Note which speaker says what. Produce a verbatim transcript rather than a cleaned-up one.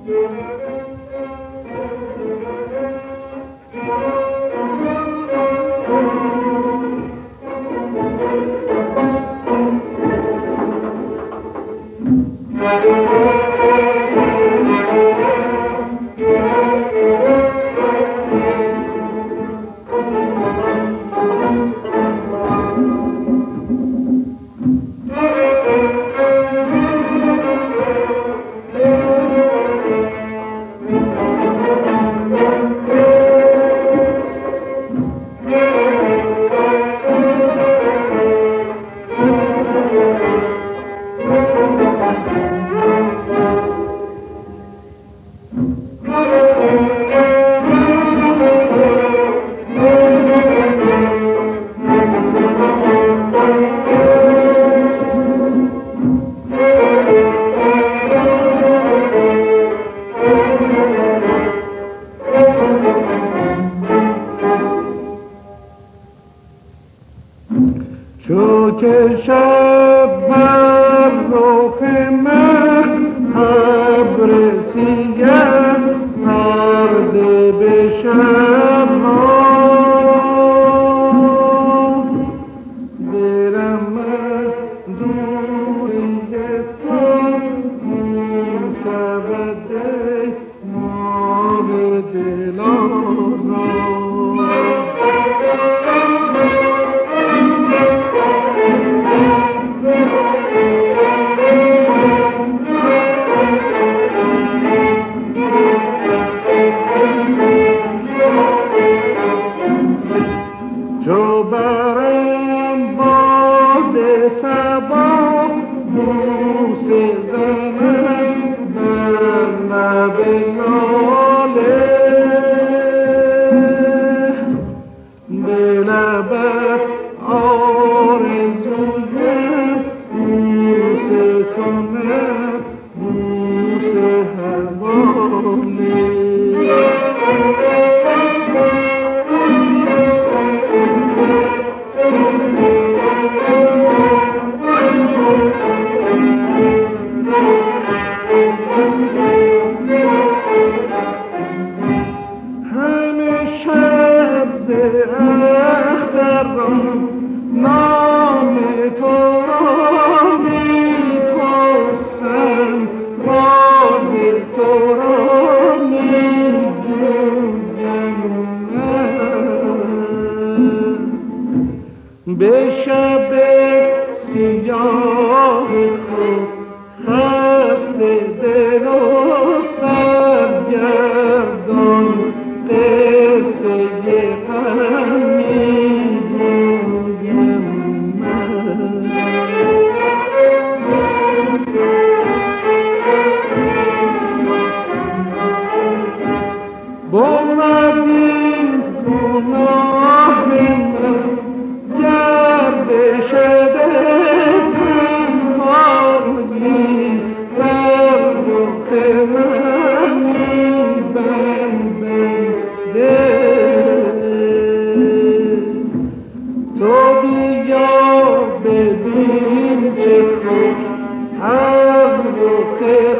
Speaker 1: چو که شب بر رخ من ابر سیه پرده به شب دلم از دوری تو می شود ای ماه دلارام. چو برم باد صبا بوسه زنم بر لب لاله به لبت آرزویم بوسه کند بوسه حواله. نام تو را می پرسم راز تو را می جویم به شب سیاه خود خسته دل و سرگردان قصه غم بومدین گناه من گردش تنهایی بر رخ من می‌بنده. تو بیا ببین چه خوش از رخ